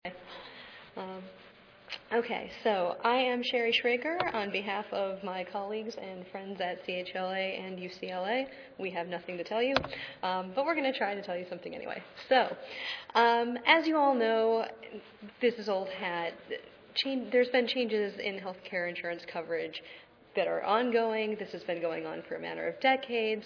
Um, okay, so I am Sherry Schrager on behalf of my colleagues and friends at CHLA and UCLA. We have nothing to tell you, but we're going to try to tell you something anyway. So, as you all know, this is old hat. There's been changes in healthcare insurance coverage that are ongoing. This has been going on for a matter of decades.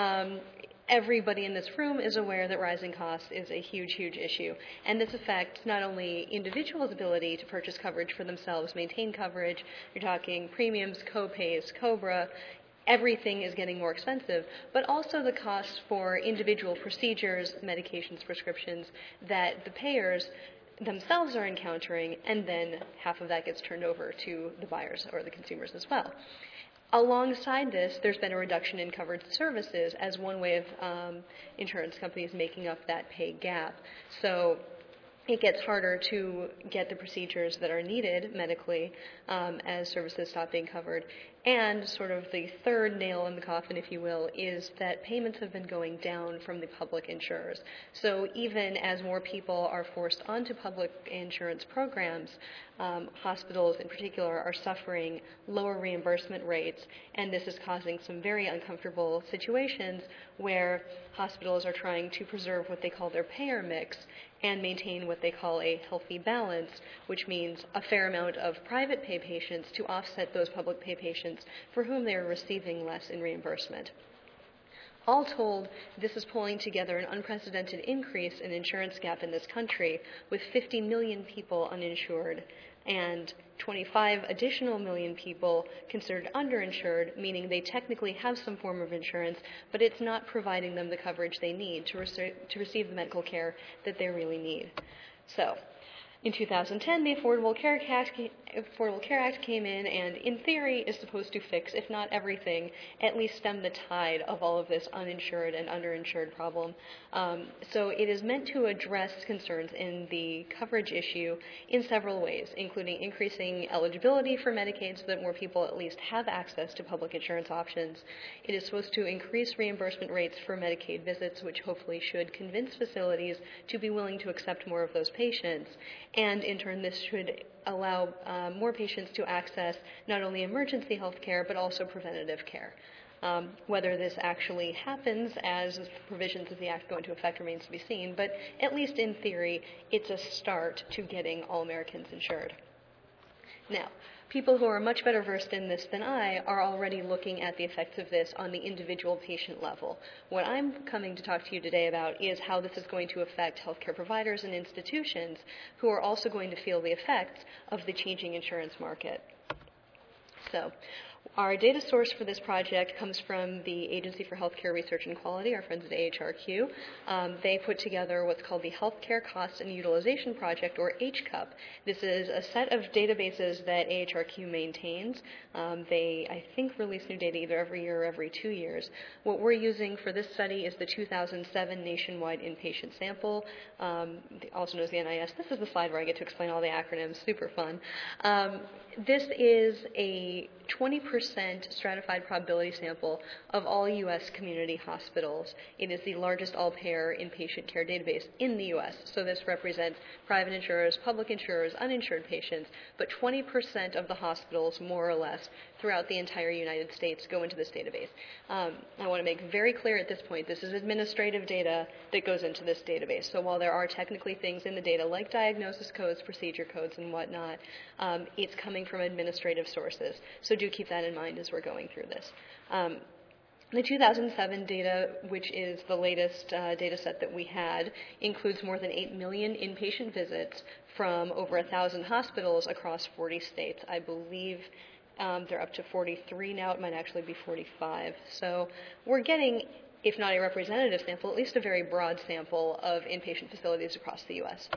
Everybody in this room is aware that rising costs is a huge, huge issue. And this affects not only individuals' ability to purchase coverage for themselves, maintain coverage, you're talking premiums, co-pays, COBRA, everything is getting more expensive, but also the costs for individual procedures, medications, prescriptions that the payers themselves are encountering, and then half of that gets turned over to the buyers or the consumers as well. Alongside this, there's been a reduction in covered services as one way of insurance companies making up that pay gap. So it gets harder to get the procedures that are needed medically as services stop being covered. And sort of the third nail in the coffin, if you will, is that payments have been going down from the public insurers. So even as more people are forced onto public insurance programs, hospitals in particular are suffering lower reimbursement rates, and this is causing some very uncomfortable situations where hospitals are trying to preserve what they call their payer mix and maintain what they call a healthy balance, which means a fair amount of private pay patients to offset those public pay patients for whom they are receiving less in reimbursement. All told, this is pulling together an unprecedented increase in insurance gap in this country, with 50 million people uninsured and 25 additional million people considered underinsured, meaning they technically have some form of insurance, but it's not providing them the coverage they need to receive the medical care that they really need. So, in 2010, the Affordable Care Act came in and, in theory, is supposed to fix, if not everything, at least stem the tide of all of this uninsured and underinsured problem. So it is meant to address concerns in the coverage issue in several ways, including increasing eligibility for Medicaid so that more people at least have access to public insurance options. It is supposed to increase reimbursement rates for Medicaid visits, which hopefully should convince facilities to be willing to accept more of those patients. And in turn, this should allow more patients to access not only emergency health care, but also preventative care. Whether this actually happens as provisions of the Act go into effect remains to be seen, but at least in theory, it's a start to getting all Americans insured. Now, people who are much better versed in this than I are already looking at the effects of this on the individual patient level. What I'm coming to talk to you today about is how this is going to affect healthcare providers and institutions who are also going to feel the effects of the changing insurance market. So, our data source for this project comes from the Agency for Healthcare Research and Quality, our friends at AHRQ. They put together what's called the Healthcare Cost and Utilization Project, or HCUP. This is a set of databases that AHRQ maintains. They, I think, release new data either every year or every 2 years. What we're using for this study is the 2007 nationwide inpatient sample, also known as the NIS. This is the slide where I get to explain all the acronyms. Super fun. This is a 20% stratified probability sample of all U.S. community hospitals. It is the largest all-payer inpatient care database in the U.S., so this represents private insurers, public insurers, uninsured patients, but 20% of the hospitals, more or less, throughout the entire United States go into this database. I want to make very clear at this point, this is administrative data that goes into this database. So while there are technically things in the data like diagnosis codes, procedure codes, and whatnot, it's coming from administrative sources. So do keep that in mind as we're going through this. The 2007 data, which is the latest data set that we had, includes more than 8 million inpatient visits from over 1,000 hospitals across 40 states. I believe they're up to 43 now. It might actually be 45. So we're getting, if not a representative sample, at least a very broad sample of inpatient facilities across the U.S.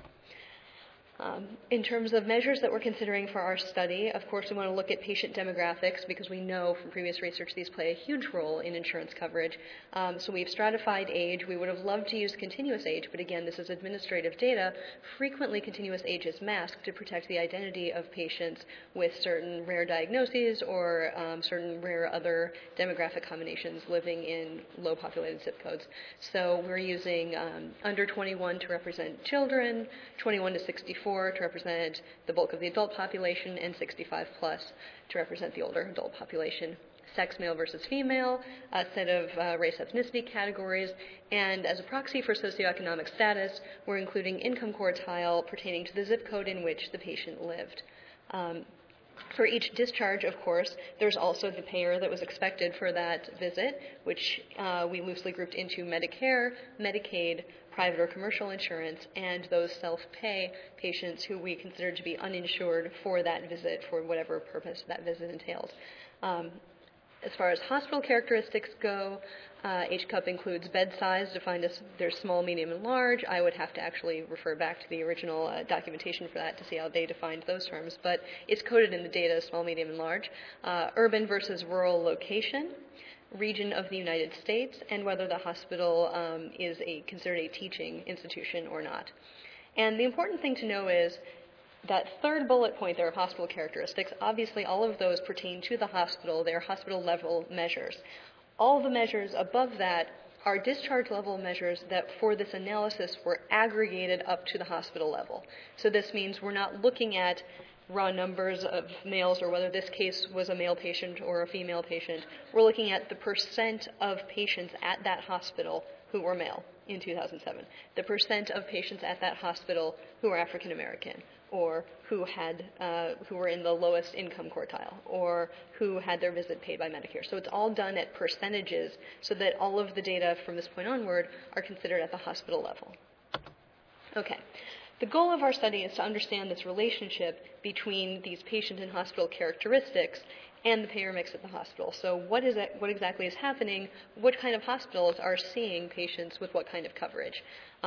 In terms of measures that we're considering for our study, of course, we want to look at patient demographics because we know from previous research these play a huge role in insurance coverage. So we've stratified age. We would have loved to use continuous age, but again, this is administrative data. Frequently, continuous age is masked to protect the identity of patients with certain rare diagnoses or certain rare other demographic combinations living in low populated zip codes. So we're using under 21 to represent children, 21 to 64 24 to represent the bulk of the adult population, and 65 plus to represent the older adult population. Sex, male versus female, a set of race ethnicity categories, and as a proxy for socioeconomic status, we're including income quartile pertaining to the zip code in which the patient lived. For each discharge, of course, there's also the payer that was expected for that visit, which we loosely grouped into Medicare, Medicaid, private or commercial insurance, and those self-pay patients who we considered to be uninsured for that visit for whatever purpose that visit entailed. As far as hospital characteristics go, HCUP includes bed size, defined as there's small, medium, and large. I would have to actually refer back to the original documentation for that to see how they defined those terms, but it's coded in the data as small, medium, and large. Urban versus rural location, region of the United States, and whether the hospital is considered a teaching institution or not. And the important thing to know is that third bullet point there of hospital characteristics, obviously all of those pertain to the hospital. They're hospital level measures. All the measures above that are discharge level measures that for this analysis were aggregated up to the hospital level. So this means we're not looking at raw numbers of males or whether this case was a male patient or a female patient. We're looking at the percent of patients at that hospital who were male in 2007, the percent of patients at that hospital who were African American, or who were in the lowest income quartile, or who had their visit paid by Medicare. So it's all done at percentages so that all of the data from this point onward are considered at the hospital level. Okay. The goal of our study is to understand this relationship between these patient and hospital characteristics and the payer mix at the hospital. So what exactly is happening? What kind of hospitals are seeing patients with what kind of coverage?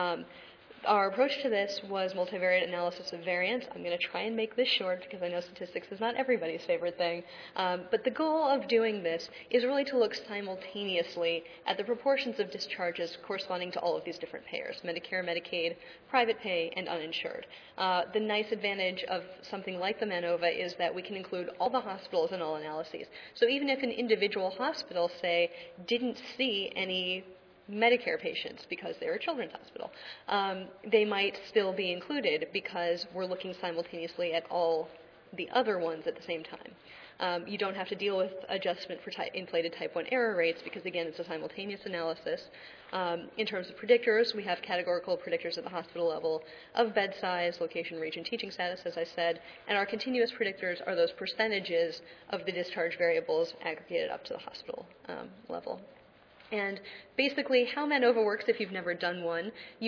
Our approach to this was multivariate analysis of variance. I'm going to try and make this short because I know statistics is not everybody's favorite thing. But the goal of doing this is really to look simultaneously at the proportions of discharges corresponding to all of these different payers, Medicare, Medicaid, private pay, and uninsured. The nice advantage of something like the MANOVA is that we can include all the hospitals in all analyses. So even if an individual hospital, say, didn't see any Medicare patients because they're a children's hospital, they might still be included because we're looking simultaneously at all the other ones at the same time. You don't have to deal with adjustment for inflated type 1 error rates because, again, it's a simultaneous analysis. In terms of predictors, we have categorical predictors at the hospital level of bed size, location, region, teaching status, as I said, and our continuous predictors are those percentages of the discharge variables aggregated up to the hospital level. And basically, how MANOVA works, if you've never done one,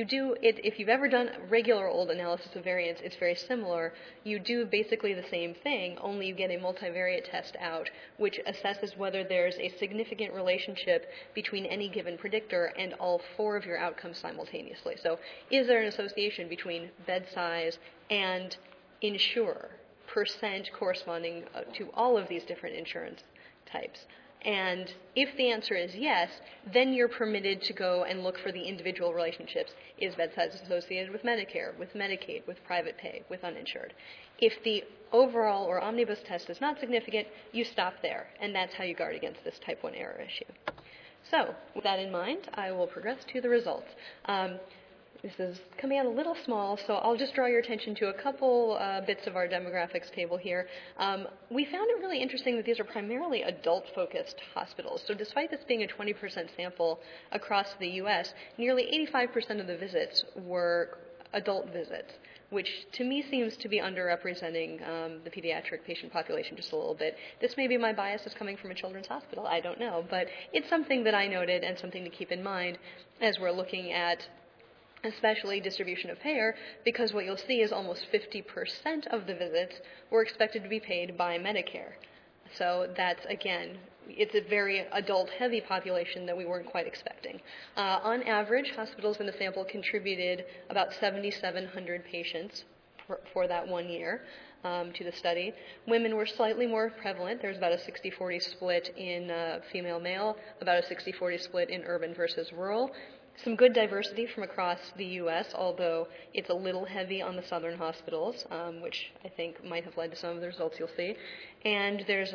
if you've ever done regular old analysis of variance, it's very similar. You do basically the same thing, only you get a multivariate test out, which assesses whether there's a significant relationship between any given predictor and all four of your outcomes simultaneously. So is there an association between bed size and insurer, percent corresponding to all of these different insurance types? And if the answer is yes, then you're permitted to go and look for the individual relationships. Is bed size associated with Medicare, with Medicaid, with private pay, with uninsured? If the overall or omnibus test is not significant, you stop there, and that's how you guard against this type 1 error issue. So, with that in mind, I will progress to the results. This is coming out a little small, so I'll just draw your attention to a couple bits of our demographics table here. We found it really interesting that these are primarily adult-focused hospitals. So despite this being a 20% sample across the U.S., nearly 85% of the visits were adult visits, which to me seems to be underrepresenting the pediatric patient population just a little bit. This may be my bias as coming from a children's hospital, I don't know, but it's something that I noted and something to keep in mind as we're looking at especially distribution of payer, because what you'll see is almost 50% of the visits were expected to be paid by Medicare. So that's, again, it's a very adult-heavy population that we weren't quite expecting. On average, hospitals in the sample contributed about 7,700 patients for that 1 year to the study. Women were slightly more prevalent. There's about a 60-40 split in female-male, about a 60-40 split in urban versus rural. Some good diversity from across the U.S., although it's a little heavy on the southern hospitals, which I think might have led to some of the results you'll see. And there's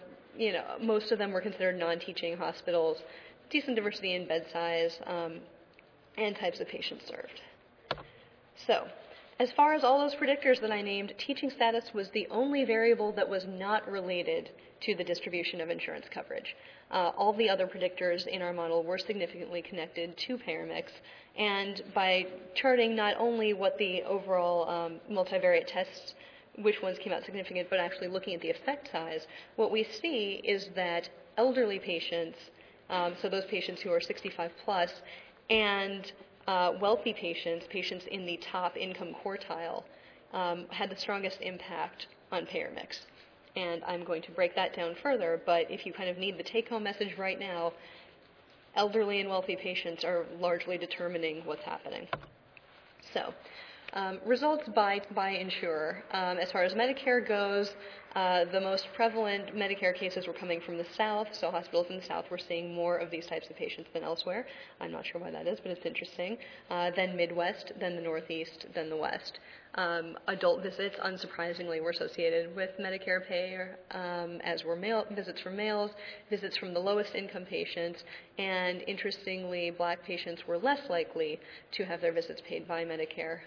most of them were considered non-teaching hospitals, decent diversity in bed size, and types of patients served. So, As far as all those predictors that I named, teaching status was the only variable that was not related to the distribution of insurance coverage. All the other predictors in our model were significantly connected to payer mix, and by charting not only what the overall multivariate tests, which ones came out significant, but actually looking at the effect size, what we see is that elderly patients, so those patients who are 65 plus, and wealthy patients, patients in the top income quartile, had the strongest impact on payer mix. And I'm going to break that down further, but if you kind of need the take-home message right now, elderly and wealthy patients are largely determining what's happening. So, results by insurer. As far as Medicare goes, the most prevalent Medicare cases were coming from the South, so hospitals in the South were seeing more of these types of patients than elsewhere. I'm not sure why that is, but it's interesting. Then Midwest, then the Northeast, then the West. Adult visits, unsurprisingly, were associated with Medicare payer, as were visits from males, visits from the lowest income patients, and interestingly, black patients were less likely to have their visits paid by Medicare.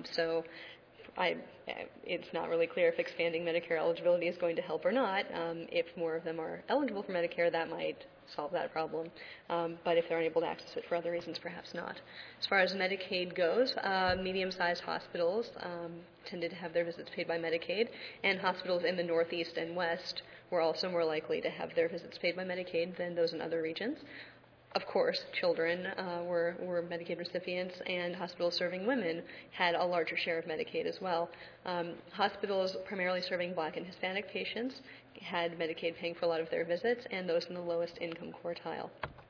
It's not really clear if expanding Medicare eligibility is going to help or not. If more of them are eligible for Medicare, that might solve that problem. But if they're unable to access it for other reasons, perhaps not. As far as Medicaid goes, medium-sized hospitals tended to have their visits paid by Medicaid, and hospitals in the Northeast and West were also more likely to have their visits paid by Medicaid than those in other regions. Of course, children were Medicaid recipients, and hospitals serving women had a larger share of Medicaid as well. Hospitals primarily serving Black and Hispanic patients had Medicaid paying for a lot of their visits, and those in the lowest income quartile.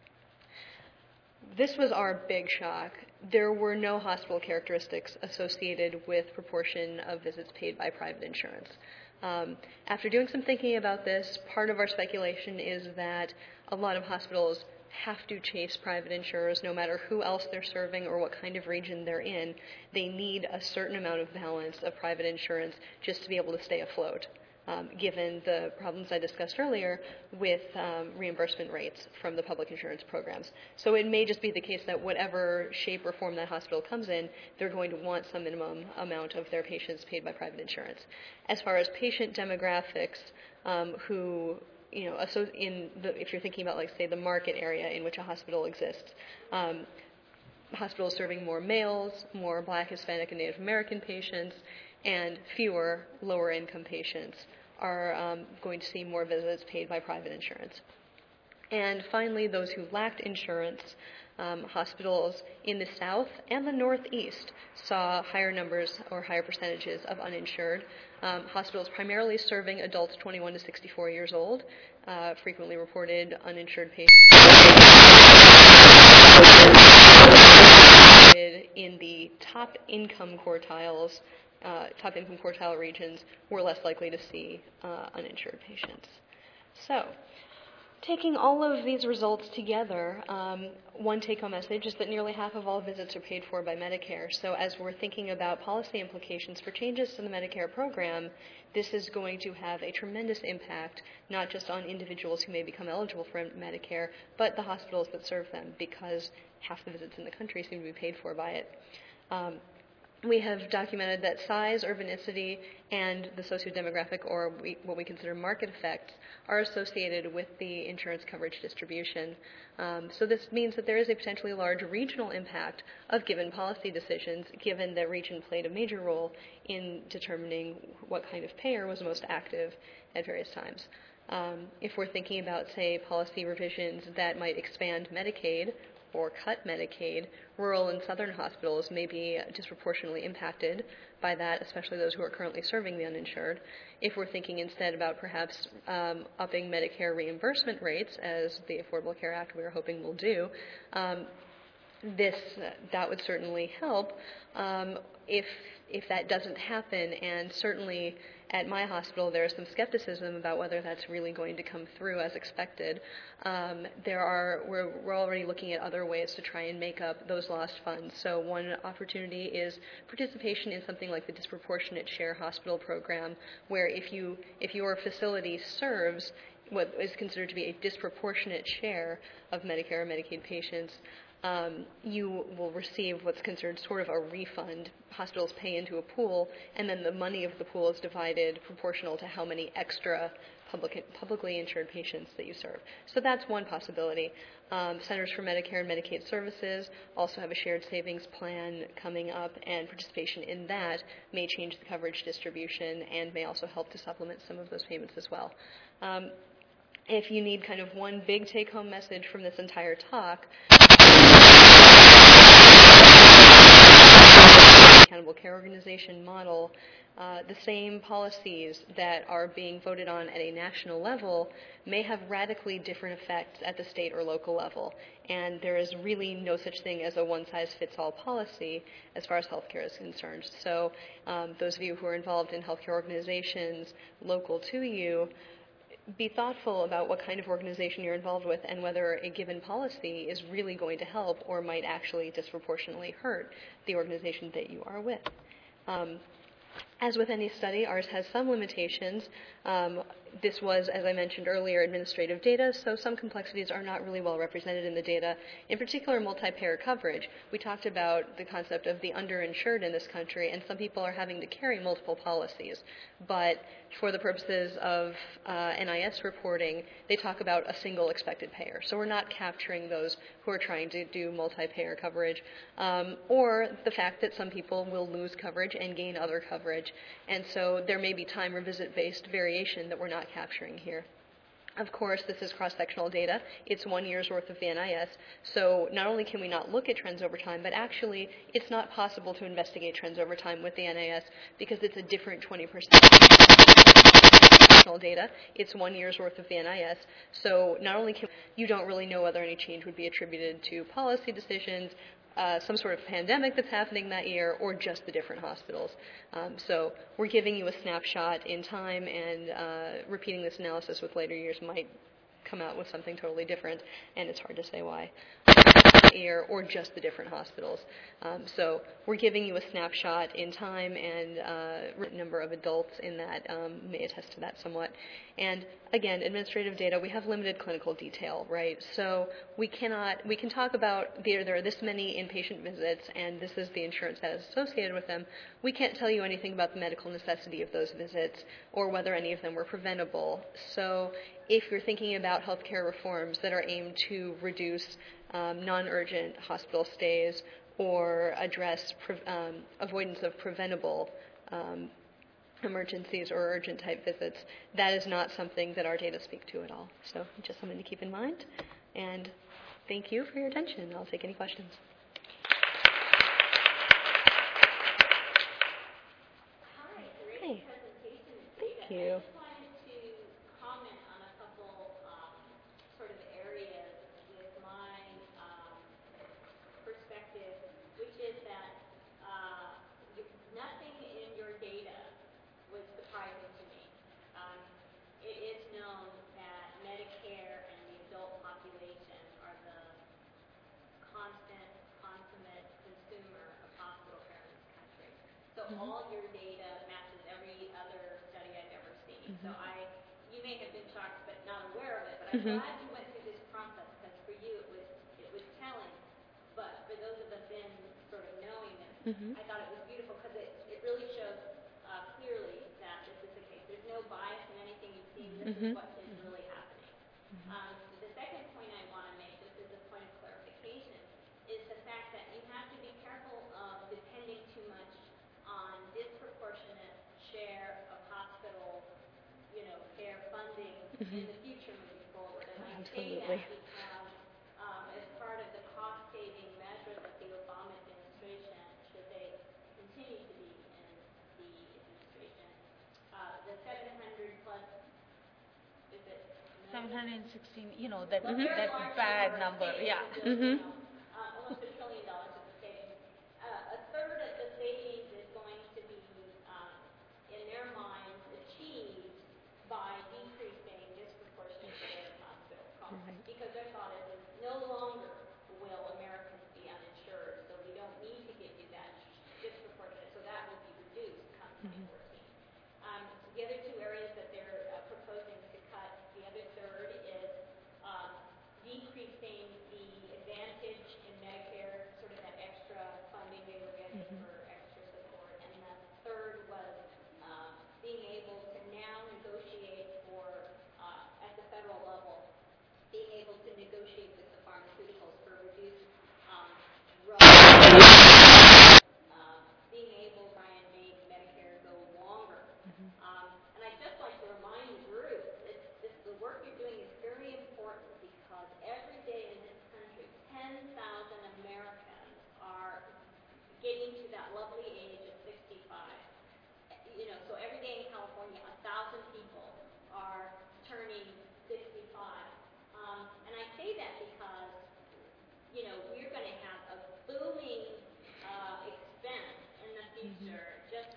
This was our big shock. There were no hospital characteristics associated with proportion of visits paid by private insurance. After doing some thinking about this, part of our speculation is that a lot of hospitals have to chase private insurers no matter who else they're serving or what kind of region they're in. They need a certain amount of balance of private insurance just to be able to stay afloat, given the problems I discussed earlier with reimbursement rates from the public insurance programs. So it may just be the case that whatever shape or form that hospital comes in, they're going to want some minimum amount of their patients paid by private insurance. As far as patient demographics, if you're thinking about, like, say, the market area in which a hospital exists, hospitals serving more males, more Black, Hispanic, and Native American patients, and fewer lower-income patients are going to see more visits paid by private insurance. And finally, those who lacked insurance, hospitals in the South and the Northeast saw higher numbers or higher percentages of uninsured. Hospitals primarily serving adults 21 to 64 years old frequently reported uninsured patients in the top income quartile regions were less likely to see uninsured patients. So, taking all of these results together, one take-home message is that nearly half of all visits are paid for by Medicare. So as we're thinking about policy implications for changes to the Medicare program, this is going to have a tremendous impact, not just on individuals who may become eligible for Medicare, but the hospitals that serve them, because half the visits in the country seem to be paid for by it. We have documented that size, urbanicity, and the sociodemographic, or what we consider market effects, are associated with the insurance coverage distribution. So this means that there is a potentially large regional impact of given policy decisions, given that region played a major role in determining what kind of payer was most active at various times. If we're thinking about, say, policy revisions that might expand Medicaid or cut Medicaid, rural and southern hospitals may be disproportionately impacted by that, especially those who are currently serving the uninsured. If we're thinking instead about perhaps upping Medicare reimbursement rates, as the Affordable Care Act we're hoping will do, that would certainly help. If that doesn't happen, and certainly at my hospital there is some skepticism about whether that's really going to come through as expected. We're already looking at other ways to try and make up those lost funds. So one opportunity is participation in something like the disproportionate share hospital program, where if your facility serves what is considered to be a disproportionate share of Medicare or Medicaid patients, you will receive what's considered sort of a refund. Hospitals pay into a pool, and then the money of the pool is divided proportional to how many extra publicly insured patients that you serve. So that's one possibility. Centers for Medicare and Medicaid Services also have a shared savings plan coming up, and participation in that may change the coverage distribution and may also help to supplement some of those payments as well. If you need kind of one big take-home message from this entire talk, Accountable Care Organization model, the same policies that are being voted on at a national level may have radically different effects at the state or local level. And there is really no such thing as a one-size-fits-all policy as far as healthcare is concerned. So those of you who are involved in healthcare organizations local to you, be thoughtful about what kind of organization you're involved with and whether a given policy is really going to help or might actually disproportionately hurt the organization that you are with. As with any study, ours has some limitations. This was, as I mentioned earlier, administrative data, so some complexities are not really well represented in the data, in particular multi-payer coverage. We talked about the concept of the underinsured in this country, and some people are having to carry multiple policies. But for the purposes of NIS reporting, they talk about a single expected payer. So we're not capturing those who are trying to do multi-payer coverage, or the fact that some people will lose coverage and gain other coverage. And so there may be time revisit-based variation that we're not capturing here. Of course, this is cross-sectional data. It's 1 year's worth of the NIS. So not only can we not look at trends over time, but actually it's not possible to investigate trends over time with the NIS because it's a different 20% data. It's 1 year's worth of the NIS. So not only can you don't really know whether any change would be attributed to policy decisions, some sort of pandemic that's happening that year, or just the different hospitals. So we're giving you a snapshot in time, and repeating this analysis with later years might come out with something totally different, and it's hard to say why. Year, or just the different hospitals. So we're giving you a snapshot in time, and number of adults in that may attest to that somewhat. And again, administrative data, we have limited clinical detail, right? So we can talk about there are this many inpatient visits, and this is the insurance that is associated with them. We can't tell you anything about the medical necessity of those visits or whether any of them were preventable. So if you're thinking about healthcare reforms that are aimed to reduce non-urgent hospital stays or address avoidance of preventable emergencies or urgent type visits, that is not something that our data speak to at all. So just something to keep in mind. And thank you for your attention. I'll take any questions. Hi, great presentation. Thank you. All your data matches every other study I've ever seen. So you may have been shocked but not aware of it, but I'm glad you went through this process because for you it was telling. But for those of us in sort of knowing it, I thought it was beautiful because it really shows clearly that this is the case. There's no bias in anything you've seen. This is what is really happening. The second point I want to make, just as a point of clarification, is the fact that you have to be careful of depending too much on disproportionate share of hospital, care funding in the future moving forward. And I say that because as part of the cost-saving measures of the Obama administration, should they continue to be in the administration, the 700 plus, is it? 716, that bad number, yeah. Almost $1 trillion of the savings. A third of the savings is going to be, in their minds, achieved by decreasing disproportionate share of hospital costs. Because their thought is no longer will Americans be uninsured, so we don't need to give you that disproportionate, so that will be reduced come 2014. The other two areas that they're proposing to cut, the other third is decreasing the advantage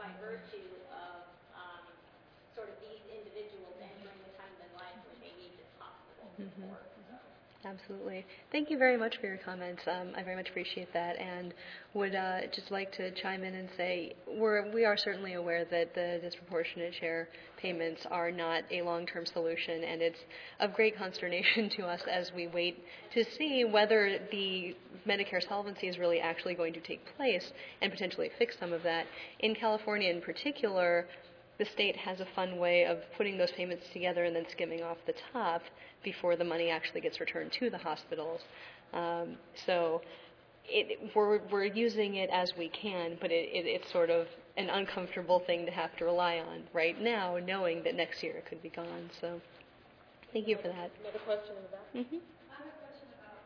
by virtue of sort of these individuals entering the time in their life where they need this hospital support. Absolutely. Thank you very much for your comments. I very much appreciate that, and would just like to chime in and say we are certainly aware that the disproportionate share payments are not a long-term solution, and it's of great consternation to us as we wait to see whether the Medicare solvency is really actually going to take place and potentially fix some of that. In California in particular, the state has a fun way of putting those payments together and then skimming off the top before the money actually gets returned to the hospitals. So we're using it as we can, but it's sort of an uncomfortable thing to have to rely on right now, knowing that next year it could be gone. So thank you for that. Another question in the back? Mm-hmm. I have a question about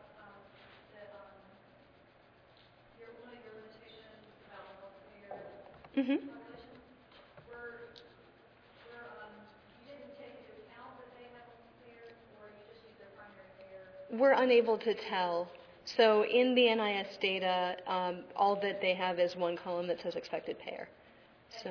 one of your limitations about healthcare. Mm-hmm. We're unable to tell. So in the NIS data, all that they have is one column that says expected payer. So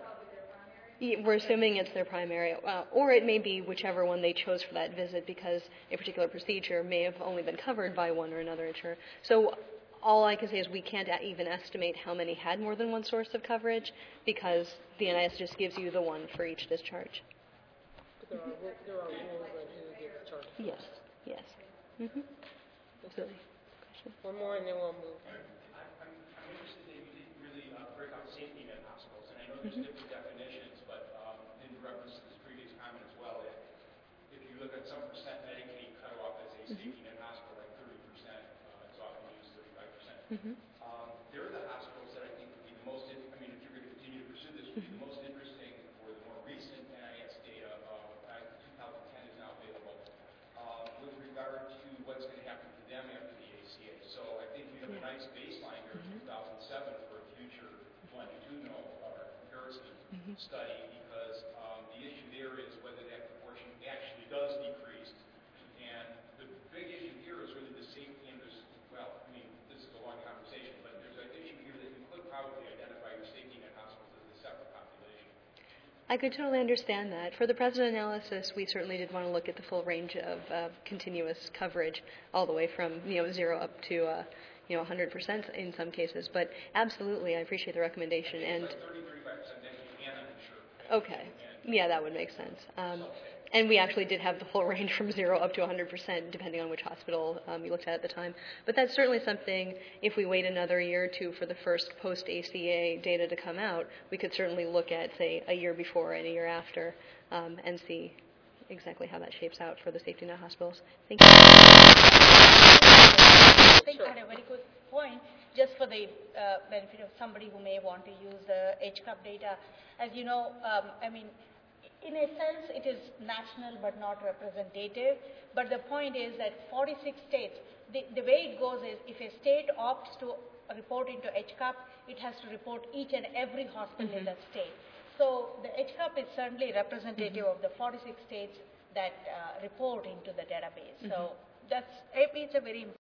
we're assuming it's their primary, or it may be whichever one they chose for that visit, because a particular procedure may have only been covered by one or another insurer. So all I can say is we can't even estimate how many had more than one source of coverage, because the NIS just gives you the one for each discharge. There are rules on who gets charged. Yes, yes. Mm-hmm. Absolutely. One more and then we'll move. I'm interested that you didn't really break out safety net hospitals, and I know there's different definitions, but in reference to this previous comment as well, if you look at some percent Medicaid cut off as a safety net hospital, like 30%, it's often used 35%. They're the hospitals that I think would be the most, if you're going to continue to pursue this, would be the most interesting for the more recent NIS data. 2010 is now available with regard to what's going to happen to them after the ACA. So I think we have a nice baseline here in 2007 for a future longitudinal comparison study, because the issue there is whether that proportion actually does decrease. And the big issue here is really the safety, and this is a long conversation, but there's an issue here that you could probably identify your safety net hospitals as a separate population. I could totally understand that. For the present analysis, we certainly did want to look at the full range of continuous coverage, all the way from 0 up to 100% in some cases. But absolutely, I appreciate the recommendation. And like 30-35% and uninsured. Okay, yeah, that would make sense. And we actually did have the full range from 0 up to 100%, depending on which hospital you looked at the time. But that's certainly something, if we wait another year or two for the first post-ACA data to come out, we could certainly look at, say, a year before and a year after and see exactly how that shapes out for the safety net hospitals. Thank you. I think I had a very good point, just for the benefit of somebody who may want to use the HCAP data. As you know, in a sense, it is national but not representative. But the point is that 46 states, the way it goes is if a state opts to report into HCAP, it has to report each and every hospital in that state. So the HCAP is certainly representative of the 46 states that report into the database. So it's a very